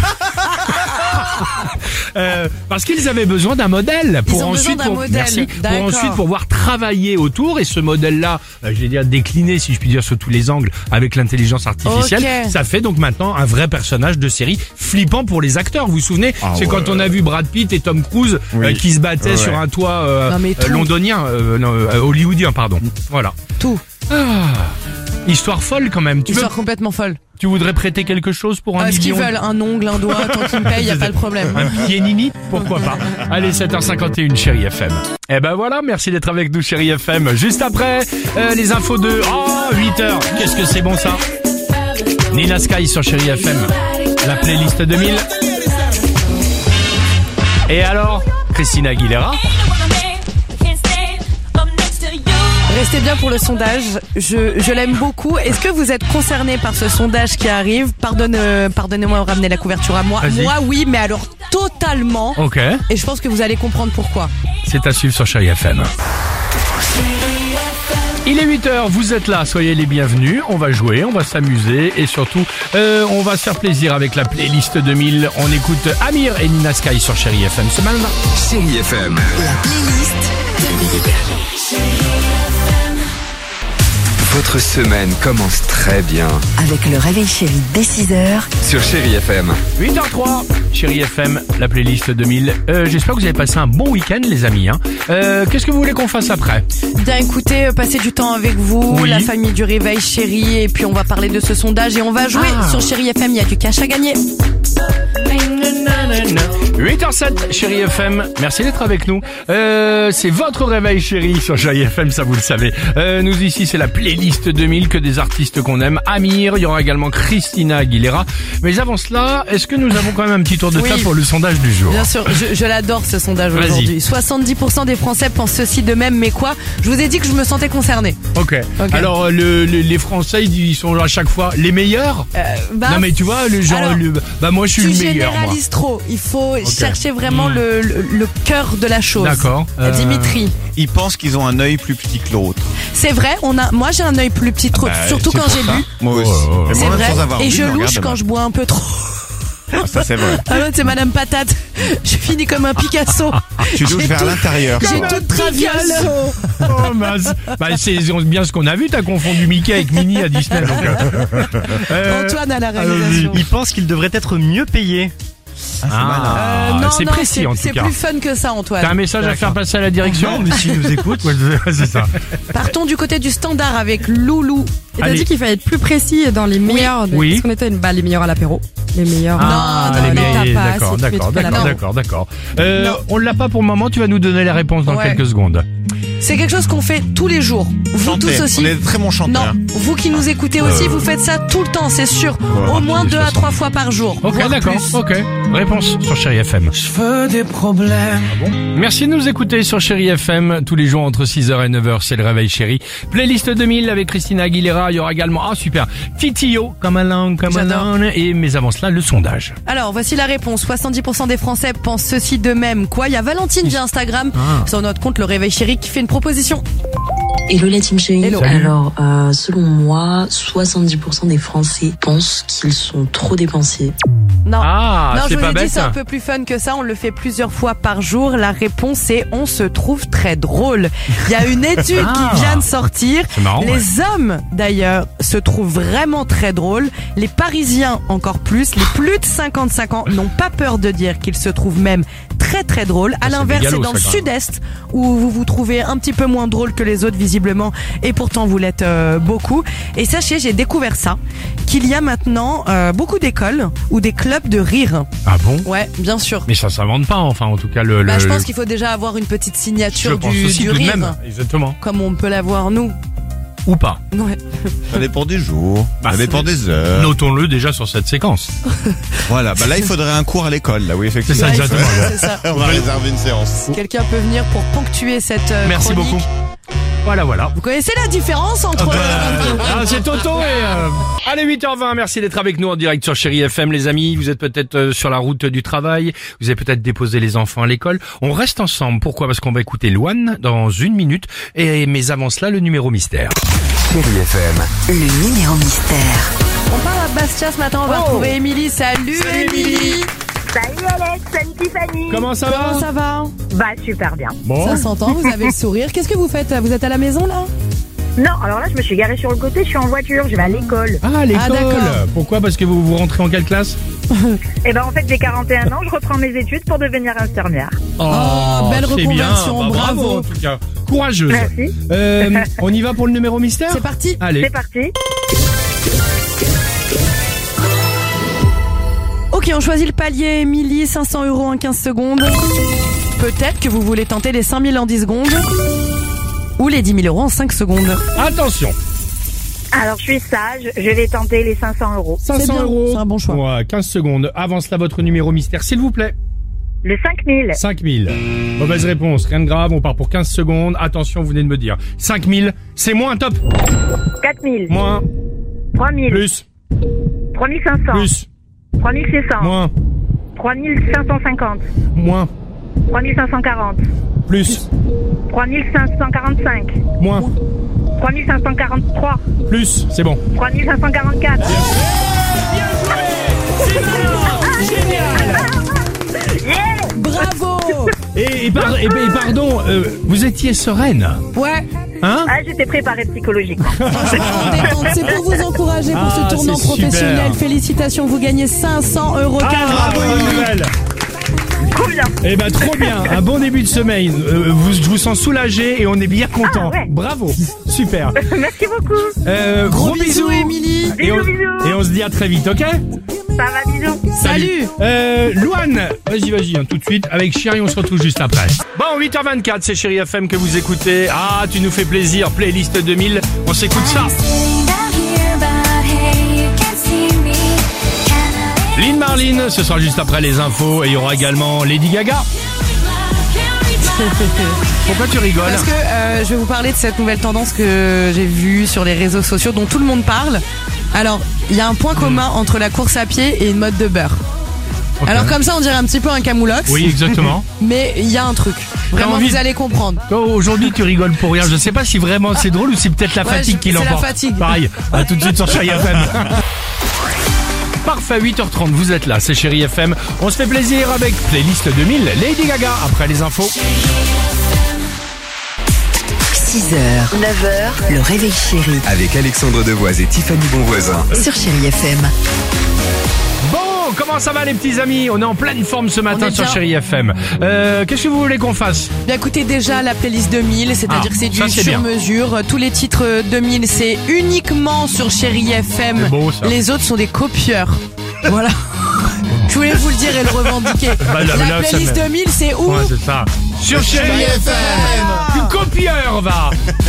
Euh, parce qu'ils avaient besoin d'un modèle pour Ils ont besoin ensuite d'un pour, modèle, merci, pour d'accord. ensuite pouvoir travailler autour et ce modèle-là, euh, je vais dire décliné si je puis dire sur tous les angles avec l'intelligence artificielle, Ok. ça fait donc maintenant un vrai personnage de série flippant pour les acteurs. Vous vous souvenez, c'est quand on a vu Brad Pitt et Tom Cruise euh, qui se battaient Ouais. sur un toit euh, Non, mais euh, tout. londonien, euh, non, euh, hollywoodien pardon. Voilà. Tout. Histoire folle quand même. Tu, veux- Histoire complètement folle. tu voudrais prêter quelque chose pour un Euh, ce qu'ils million? veulent, un ongle, un doigt, tant qu'ils me payent, y a pas de problème. Un pied nini? Pourquoi pas? Allez, sept heures cinquante et une, Chérie F M. Eh ben voilà, merci d'être avec nous, Chérie F M. Juste après, euh, les infos de... Oh, huit heures. Qu'est-ce que c'est bon ça? Nina Sky sur Chérie F M. La playlist deux mille. Et alors, Christina Aguilera? Restez bien pour le sondage. Je, je l'aime beaucoup. Est-ce que vous êtes concerné par ce sondage qui arrive? Pardonne, euh, pardonnez-moi de ramener la couverture à moi. Vas-y. Moi, oui, mais alors totalement. Ok, Et je pense que vous allez comprendre pourquoi. c'est à suivre sur Chérie F M. Il est huit heures, vous êtes là, soyez les bienvenus, on va jouer, on va s'amuser et surtout euh, on va se faire plaisir avec la playlist deux mille. On écoute Amir et Nina Sky sur Chérie F M ce matin. Chérie F M. La playlist deux mille. Votre semaine commence très bien Avec le réveil chéri dès six heures. sur Chérie F M. huit heures trois, Chérie F M, la playlist deux mille. Euh, J'espère que vous avez passé un bon week-end les amis. Hein. Euh, Qu'est-ce que vous voulez qu'on fasse après? Bien écoutez, euh, passer du temps avec vous, Oui. la famille du réveil chéri, et puis on va parler de ce sondage et on va jouer Ah. sur Chéri F M, il y a du cash à gagner. huit heures sept, Chérie F M, merci d'être avec nous. Euh, c'est votre réveil chéri sur Chérie F M, ça vous le savez. Euh, nous ici, c'est la playlist deux mille, que des artistes qu'on aime. Amir, il y aura également Christina Aguilera. Mais avant cela, est-ce que nous avons quand même un petit tour de Oui. table pour le sondage du jour? Bien sûr, je, je l'adore ce sondage Vas-y. aujourd'hui. soixante-dix pour cent des Français pensent ceci de même, mais quoi? Je vous ai dit que je me sentais concernée. Ok. Ok. Alors, le, le- les Français, ils sont à chaque fois les meilleurs? Euh, bah, Non mais tu vois, le genre, alors, le, bah moi je suis tu le meilleur moi. généralises trop. Il faut chercher vraiment Hmm. le, le, le cœur de la chose. D'accord. Euh, Euh, Dimitri. Ils pensent qu'ils ont un œil plus petit que l'autre. C'est vrai, on a, moi j'ai un œil plus petit, trop, Bah, surtout c'est quand pour j'ai ça. bu. Moi aussi. Oh, oh, oh. Et C'est moi, vrai. sans avoir Et bu, je me louche regarde quand mal. je bois un peu trop. Ah, ça c'est vrai. Ah l'autre c'est Madame Patate. Je finis comme un Picasso. Tu douches J'ai vers tout- l'intérieur. J'ai quoi. toute traviole. Oh, mince. Bah, c'est bien ce qu'on a vu, t'as confondu Mickey avec Minnie à Disney. Donc, euh, euh, Antoine à la allons-y. réalisation. Il pense qu'il devrait être mieux payé. Ah, Euh, non, c'est non, précis c'est- en tout c'est cas. plus fun que ça, Antoine. T'as un message à faire passer à la direction? Non, mais s'il nous écoute. Ouais, c'est ça. Partons du côté du standard avec Loulou. Et t'as Allez. dit qu'il fallait être plus précis dans les meilleurs. de- Oui. Parce qu'on était bah, les meilleurs à l'apéro. Les meilleurs. Ah, non, non, les les meilleurs, tapas, d'accord, c'est tous les d'accord, trucs à la d'accord, main. d'accord, d'accord. Euh, Non. on l'a pas pour le moment, tu vas nous donner les réponses dans Ouais. quelques secondes. C'est quelque chose qu'on fait tous les jours. Vous Chanter. tous aussi. On est de très bons chanteurs. Non, vous qui nous écoutez aussi, vous faites ça tout le temps, c'est sûr. Au moins deux à trois fois par jour. Ok, voire d'accord, plus. ok. Réponse sur Chérie F M. Je veux des problèmes. Merci de nous écouter sur Chérie F M tous les jours entre six heures et neuf heures, c'est le réveil chéri. Playlist deux mille avec Christina Aguilera, il y aura également, ah super, Titio, comme un langue, comme un J'adore. langue, et mais avant cela, le sondage. Alors, voici la réponse. soixante-dix pour cent des Français pensent ceci d'eux-mêmes. Quoi? Il y a Valentine via Instagram, Ah. sur notre compte Le Réveil Chéri, qui fait une proposition. Hello la team chérie. Hello. Salut. Alors, euh, selon moi, soixante-dix pour cent des Français pensent qu'ils sont trop dépensiers. Non. Ah, non, c'est je vous pas l'ai dit, bête. c'est un peu plus fun que ça. On le fait plusieurs fois par jour. La réponse est on se trouve très drôle. Il y a une étude Ah. qui vient de sortir. C'est marrant, Les ouais. hommes, d'ailleurs, se trouvent vraiment très drôles. Les Parisiens, encore plus. Les plus de cinquante-cinq ans n'ont pas peur de dire qu'ils se trouvent même très très drôles. À c'est l'inverse, c'est mégalo, dans le ça, quand même. sud-est où vous vous trouvez un petit peu moins drôle que les autres, visiblement. Et pourtant, vous l'êtes euh, beaucoup. Et sachez, j'ai découvert ça, qu'il y a maintenant euh, beaucoup d'écoles ou des clubs de rire. Ah bon? Ouais, bien sûr. Mais ça s'invente pas, enfin, en tout cas, le... Bah, le je pense le- qu'il faut déjà avoir une petite signature je pense du, aussi du tout de rire, même, exactement. comme on peut l'avoir nous. Ou pas. Ouais. Ça dépend des jours, Bah, ça dépend des heures. Notons-le déjà sur cette séquence. Voilà, bah là il faudrait un cours à l'école, là oui effectivement. C'est ça, Ouais, il faut- exactement. c'est ça. On va réserver une séance. Quelqu'un peut venir pour ponctuer cette euh, Merci chronique. beaucoup. Voilà, voilà. Vous connaissez la différence entre... Euh, ah, c'est Toto et... euh, Allez, huit heures vingt, merci d'être avec nous en direct sur Chérie F M, les amis. Vous êtes peut-être euh, sur la route du travail, vous avez peut-être déposé les enfants à l'école. On reste ensemble, pourquoi? Parce qu'on va écouter Loane dans une minute, et mais avant cela, le numéro mystère. Chérie F M. Le numéro mystère. On parle à Bastia ce matin, on va Oh. retrouver Émilie. Salut, Salut, Émilie. Salut Alex, salut Tiffany. Comment ça Comment va? ça va? Bah super bien. Bon. Ça s'entend, vous avez le sourire. Qu'est-ce que vous faites? Vous êtes à la maison là? Non, alors là je me suis garée sur le côté, je suis en voiture, je vais à l'école. Ah, l'école. Ah, d'accord. Pourquoi? Parce que vous, vous rentrez en quelle classe? Et ben en fait j'ai quarante et un ans, je reprends mes études pour devenir infirmière. Oh, belle c'est bien. reconversion, Bah, bravo. en tout cas. Courageuse. Merci. Euh, on y va pour le numéro mystère? C'est parti. Allez. C'est parti. Ok, on choisit le palier, Émilie, cinq cents euros en quinze secondes. Peut-être que vous voulez tenter les cinq mille en dix secondes. Ou les dix mille euros en cinq secondes. Attention. Alors je suis sage, je vais tenter les cinq cents euros. cinq C'est cents bien, euros. c'est un bon choix. Ouais, quinze secondes. Avance là votre numéro mystère, s'il vous plaît. Le cinq mille. cinq mille. Mauvaise réponse, rien de grave, on part pour quinze secondes. Attention, vous venez de me dire. cinq mille, c'est moins, top. quatre mille. Moins, trois mille. plus, trois mille cinq cents. plus, trois mille six cents. moins, trois mille cinq cent cinquante. moins, trois mille cinq cent quarante. plus, trois mille cinq cent quarante-cinq. moins, trois mille cinq cent quarante-trois. plus, c'est bon. trois mille cinq cent quarante-quatre. Bravo. Et, et, par- et- et pardon, euh, vous étiez sereine, Ouais, hein? Ah, j'étais préparée psychologiquement. en détente. C'est pour vous encourager pour Ah, ce tournant c'est super. professionnel. Félicitations, vous gagnez cinq cents euros. Ah, bonne nouvelle. Trop bien. Eh ben trop bien, un bon début de semaine. Euh, vous, je vous sens soulagé et on est bien content. Ah, ouais. Bravo, super. Merci beaucoup. Euh, gros, Gros bisous, Émilie. Et on, Bisous, bisous. et on se dit à très vite, ok? Ça va, bisous. Salut. Euh, Louane, vas-y, vas-y, hein, tout de suite avec Chérie, on se retrouve juste après. Bon, huit heures vingt-quatre, c'est Chérie F M que vous écoutez. Ah, tu nous fais plaisir, playlist deux mille, on s'écoute ça. Lynn Marlin, ce sera juste après les infos et il y aura également Lady Gaga. Pourquoi tu rigoles? Parce que euh, je vais vous parler de cette nouvelle tendance que j'ai vue sur les réseaux sociaux dont tout le monde parle. Alors, il y a un point commun entre la course à pied et une mode de beurre. Ok. Alors comme ça, on dirait un petit peu un camoulox. Oui, exactement. Mais il y a un truc. Vraiment, envie vous de- allez comprendre. Toi, aujourd'hui, tu rigoles pour rien. Je sais pas si vraiment c'est drôle ou c'est peut-être la Ouais, fatigue je- qui c'est la l'emporte. fatigue. Pareil. À tout de suite sur Chérie F M. Parfait, huit heures trente, vous êtes là, c'est Chérie F M. On se fait plaisir avec Playlist deux mille, Lady Gaga, après les infos. six heures, neuf heures, le réveil chéri Avec Alexandre Devoise et Tiffany Bonvoisin. sur Chérie F M. Bon, comment ça va les petits amis? On est en pleine forme ce matin sur bien. Chérie F M. Euh, qu'est-ce que vous voulez qu'on fasse? Bien, écoutez déjà la playlist deux mille, c'est-à-dire Ah, que c'est du ça, c'est bien. sur-mesure. Tous les titres deux mille, c'est uniquement sur Chérie F M. C'est beau, ça. Les autres sont des copieurs. Voilà. Je voulais vous le dire et le revendiquer. Bah, là, la là, ça playlist me- deux mille, c'est où? Ouais, c'est ça. Sur Chérie F M. Du copieur, va.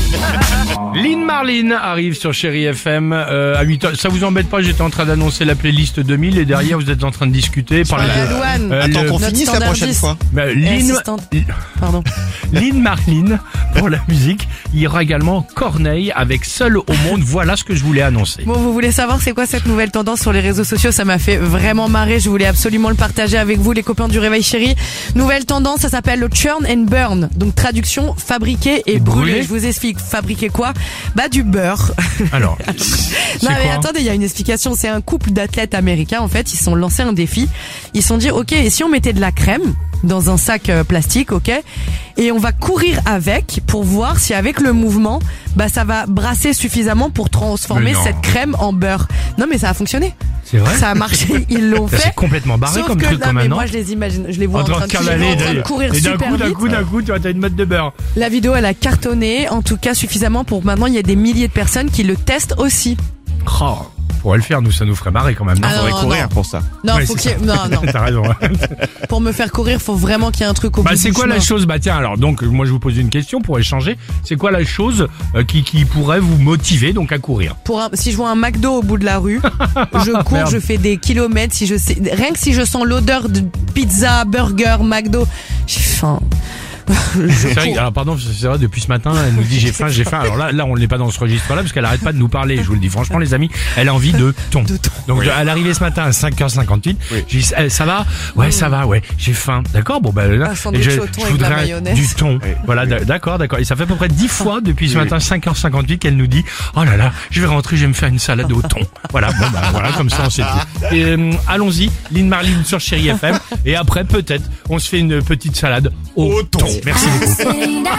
Lynn Marlin arrive sur Chérie F M euh, à huit heures. Ça vous embête pas? J'étais en train d'annoncer la playlist deux mille et derrière vous êtes en train de discuter. Parler la de, douane. Attends le- qu'on Notre finisse la standard prochaine dix. fois. Bah, Et Lynn, assistante. Pardon. Lynn Marlin pour la musique. Il y aura également Corneille avec Seul au monde. Voilà ce que je voulais annoncer. Bon, vous voulez savoir c'est quoi cette nouvelle tendance sur les réseaux sociaux? Ça m'a fait vraiment marrer. Je voulais absolument le partager avec vous, les copains du Réveil Chéri. Nouvelle tendance, ça s'appelle le churn and burn. Donc traduction, fabriquer et brûler. Brûler. Je vous explique. Fabriquer quoi? Bah du beurre. Alors, Non c'est mais quoi attendez, il y a une explication. C'est un couple d'athlètes américains en fait. Ils se sont lancés un défi. Ils se sont dit ok, et si on mettait de la crème dans un sac euh, plastique, ok, et on va courir avec pour voir si avec le mouvement, bah ça va brasser suffisamment pour Mais transformer non. cette crème en beurre. Non mais ça a fonctionné. C'est vrai? Ça a marché. Ils l'ont Ça, fait. c'est complètement barré Sauf comme que truc non, quand mais même, non? moi je les imagine, je les vois En en train train de de, cavaler, en train de courir et d'un super coup, d'un vite. coup, d'un coup, tu vois, t'as une mode de beurre. La vidéo elle a cartonné, en tout cas suffisamment pour maintenant il y a des milliers de personnes qui le testent aussi. Oh, on pourrait le faire, nous, ça nous ferait marrer quand même. Non? Ah, Faudrait non, courir non. pour ça. Non, Ouais, faut c'est qu'il y ait- non, non. T'as raison. Pour me faire courir, faut vraiment qu'il y ait un truc au Bah, bout c'est du quoi la chemin. chose? Bah, tiens, alors, donc, moi, je vous pose une question pour échanger. C'est quoi la chose euh, qui, qui pourrait vous motiver, donc, à courir? Pour un- si je vois un McDo au bout de la rue, je cours, Merde. je fais des kilomètres. Si je sais, rien que si je sens l'odeur de pizza, burger, McDo, j'ai faim. C'est vrai, que- alors pardon, c'est vrai, depuis ce matin, elle nous dit j'ai faim, j'ai faim. Alors là, là, on n'est pas dans ce registre-là parce qu'elle arrête pas de nous parler. Je vous le dis franchement, les amis, elle a envie de thon. De thon. Donc, à l'arrivée ce matin à cinq heures cinquante-huit, j'ai dit, eh, ça va? Ouais, ça va, ouais. J'ai faim. D'accord, bon, bah, là, Un sandwich je, au thon je avec de la voudrais mayonnaise. du thon. Voilà, d- d'accord, d'accord. Et ça fait à peu près dix fois depuis ce matin, cinq heures cinquante-huit, qu'elle nous dit, oh là là, je vais rentrer, je vais me faire une salade au thon. Voilà, bon, bah, voilà, comme ça, on sait tout. Et, euh, allons-y, Lynn Marlin sur Chérie F M. Et après, peut-être, on se fait une petite salade au, thon. Merci beaucoup.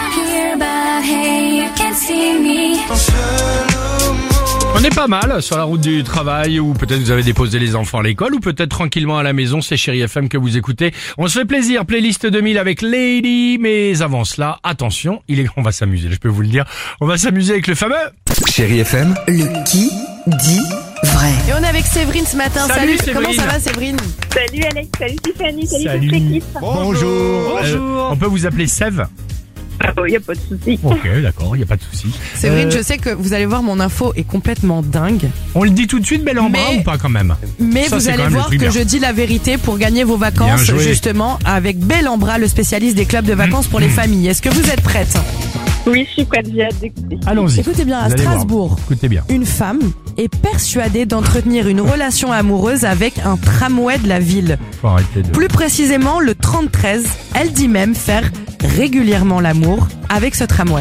On est pas mal sur la route du travail ou peut-être vous avez déposé les enfants à l'école ou peut-être tranquillement à la maison, c'est Chérie F M que vous écoutez. On se fait plaisir, playlist deux mille avec Lady, mais avant cela, attention, il est, on va s'amuser, je peux vous le dire, on va s'amuser avec le fameux... Chérie F M, Le qui dit vrai. Et on est avec Séverine ce matin. Salut, Salut. Comment Séverine. ça va, Séverine? Salut Alex, salut Tiffany, salut, Salut. toute l'équipe. Bonjour. Euh, on peut vous appeler Sève? Ah, il n'y a pas de souci. Ok, d'accord, il y a pas de souci. Séverine, Euh, je sais que vous allez voir, mon info est complètement dingue. On le dit tout de suite, bel en bras Mais- ou pas quand même? Mais Ça, vous c'est quand allez même le voir truc que bien. je dis la vérité pour gagner vos vacances, Bien joué. justement, avec Bellambra, le spécialiste des clubs de vacances pour les familles. Est-ce que vous êtes prête? Oui, je suis prête, j'ai hâte d'écouter. Allons-y. Écoutez bien, à Vous allez voir. Strasbourg, Écoutez bien. une femme est persuadée d'entretenir une relation amoureuse avec un tramway de la ville. Faut arrêter de... Plus précisément, le trente treize, elle dit même faire régulièrement l'amour avec ce tramway.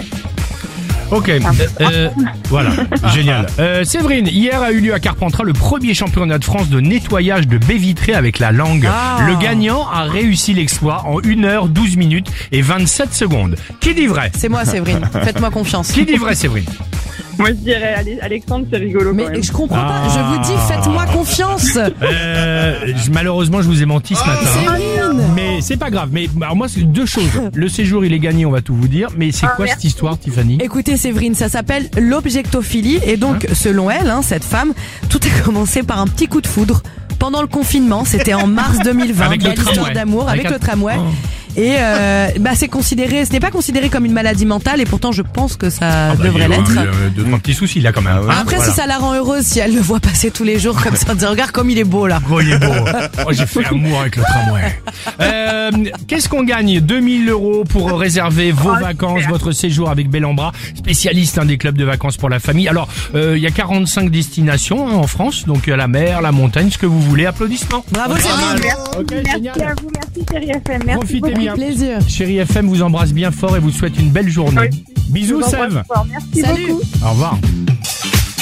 Ok, euh, euh, voilà, génial. Euh, Séverine, hier a eu lieu à Carpentras le premier championnat de France de nettoyage de baies vitrées avec la langue. Ah. Le gagnant a réussi l'exploit en une heure douze minutes et vingt-sept secondes. Qui dit vrai? C'est moi, Séverine. Faites-moi confiance. Qui dit vrai, Séverine? Moi, je dirais Ale- Alexandre, c'est rigolo quand Mais même. je comprends Ah. pas. Je vous dis, faites-moi confiance. euh, je- Malheureusement, je vous ai menti ce matin. Séverine. Mais c'est pas grave. Mais alors moi, c'est deux choses. Le séjour, il est gagné, on va tout vous dire. Mais c'est Ah, quoi merci. cette histoire, Tiffany? Écoutez, Séverine, ça s'appelle l'objectophilie. Et donc, selon elle, hein, cette femme, tout a commencé par un petit coup de foudre. Pendant le confinement, c'était en mars deux mille vingt. Avec le Belle histoire tramway. d'amour avec, Avec un- le tramway. Oh. Et euh, bah c'est considéré, ce n'est pas considéré comme une maladie mentale et pourtant je pense que ça Ah bah, devrait il y a eu, l'être. euh, deux, trois petits soucis là quand même. hein. Après, Voilà. si ça la rend heureuse, si elle le voit passer tous les jours comme ça, on dit regarde comme il est beau là. Oh, il est beau. Oh, j'ai fait amour avec le tramway. Euh, qu'est-ce qu'on gagne? deux mille euros pour réserver vos Oh, vacances, super. votre séjour avec Bellambra, spécialiste hein, des clubs de vacances pour la famille. Alors, euh, il y a quarante-cinq destinations hein, en France, donc euh, la mer, la montagne, ce que vous voulez. Applaudissements. Bravo, Ah, Séverine. Merci, Ok, merci génial. à vous, merci Chérie F M, merci Profitez beaucoup. bien. Avec plaisir. Chérie F M vous embrasse bien fort et vous souhaite une belle journée. Oui. Bisous, Je vous embrasse Sève. fort. Merci Salut. beaucoup. Au revoir.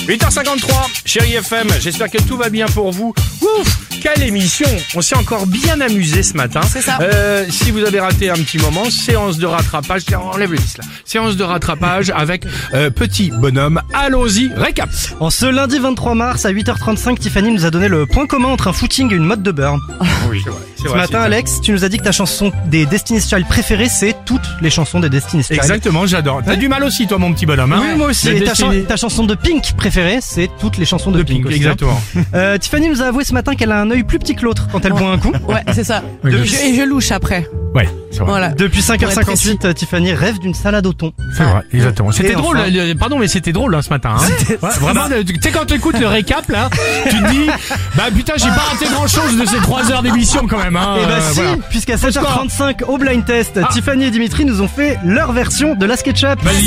huit heures cinquante-trois, Chérie F M, j'espère que tout va bien pour vous. Ouf, quelle émission! On s'est encore bien amusé ce matin. C'est ça. Euh, si vous avez raté un petit moment, séance de rattrapage, tiens, enlève le disque là. Séance de rattrapage avec euh, Petit Bonhomme. Allons-y, récap. En ce lundi vingt-trois mars à huit heures trente-cinq, Tiffany nous a donné le point commun entre un footing et une mode de beurre. Oui, c'est vrai. C'est Ce vrai, matin, c'est Alex, tu nous as dit que ta chanson des Destiny's Child préférée, c'est toutes les chansons des Destiny's Child. Exactement, j'adore. T'as du mal aussi, toi, mon petit bonhomme. Hein Oui, moi aussi. Le Et ta, Destiny- chan- ta chanson de Pink préférée, c'est toutes les chansons de, de Pink. Pink, aussi, exactement. hein. Euh, Tiffany nous a avoué ce matin qu'elle a un œil plus petit que l'autre quand elle boit un coup. Ouais, c'est ça. Oui, Et je- je, et je louche après. Ouais, c'est vrai. Voilà. Depuis cinq heures Pour être cinquante-huit, Tiffany rêve d'une salade au thon. C'est vrai, exactement. C'était Et drôle, enfin- le- pardon, mais c'était drôle hein, ce matin. Hein. Ouais, vraiment, le- tu sais quand tu écoutes le récap là, tu te dis, bah putain, j'ai pas raté grand chose de ces trois heures d'émission quand même. Hein. Et bah Euh, si, voilà. puisqu'à Faut sept heures trente-cinq au blind test, Ah. Tiffany et Dimitri nous ont fait leur version de la SketchUp. Vas-y.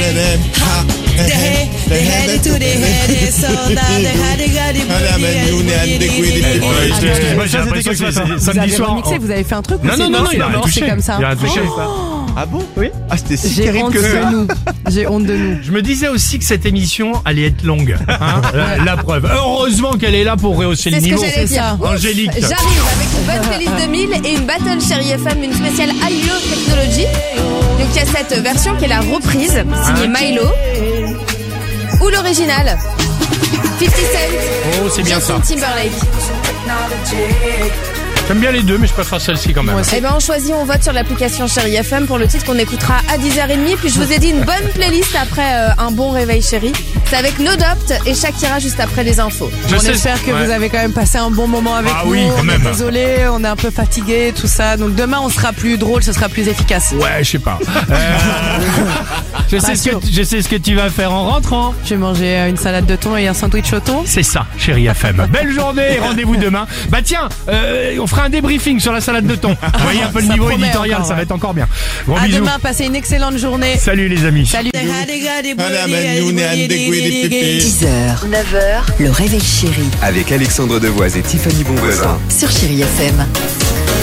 Excusez-moi, j'ai Ça, l'impression que c'était c'est quelque Vous samedi avez soir. remixé, vous avez fait un truc ou Non, c'est- non, non, non, il a non, touché. c'est comme ça. Il a touché. Ah bon? Oui. Ah, c'était si J'ai terrible honte que ça. de nous. J'ai honte de nous. Je me disais aussi que cette émission allait être longue. Hein la, la preuve. Heureusement qu'elle est là pour rehausser le C'est ce niveau. que j'allais C'est ça. dire. Angélique. J'arrive avec une bonne playlist de mille et une battle Chérie F M, une spéciale I L O Technology. Donc il y a cette version qui est la reprise, signée Milo. Ou l'original, cinquante Cent, Oh, c'est bien ça. Justin Timberlake. J'aime bien les deux, mais je préfère celle-ci quand même. Eh ben on choisit, on vote sur l'application Chérie F M pour le titre qu'on écoutera à dix heures trente. Puis je vous ai dit une bonne playlist après euh, un bon réveil chéri. C'est avec No Doubt et Shakira juste après les infos. Je On sais- espère que ouais. vous avez quand même passé un bon moment avec Ah nous. oui, quand on même. est désolé, on est un peu fatigué, tout ça. Donc demain, on sera plus drôle, ce sera plus efficace. Ouais, je sais pas. Euh, je, sais Pas ce que, sûr. tu- je sais ce que tu vas faire en rentrant. Je vais manger euh, une salade de thon et un sandwich au thon. C'est ça, Chérie F M. Belle journée, rendez-vous demain. Bah tiens, euh, on fera un débriefing sur la salade de thon. Vous voyez un peu le Ça niveau promet éditorial, encore, ça va ouais. être encore bien. Gros À bisous. demain, passez une excellente journée. Salut les amis. Salut. dix heures, neuf heures, le réveil chéri Avec Alexandre Devoise et Tiffany Bonvoisin. sur Chérie F M.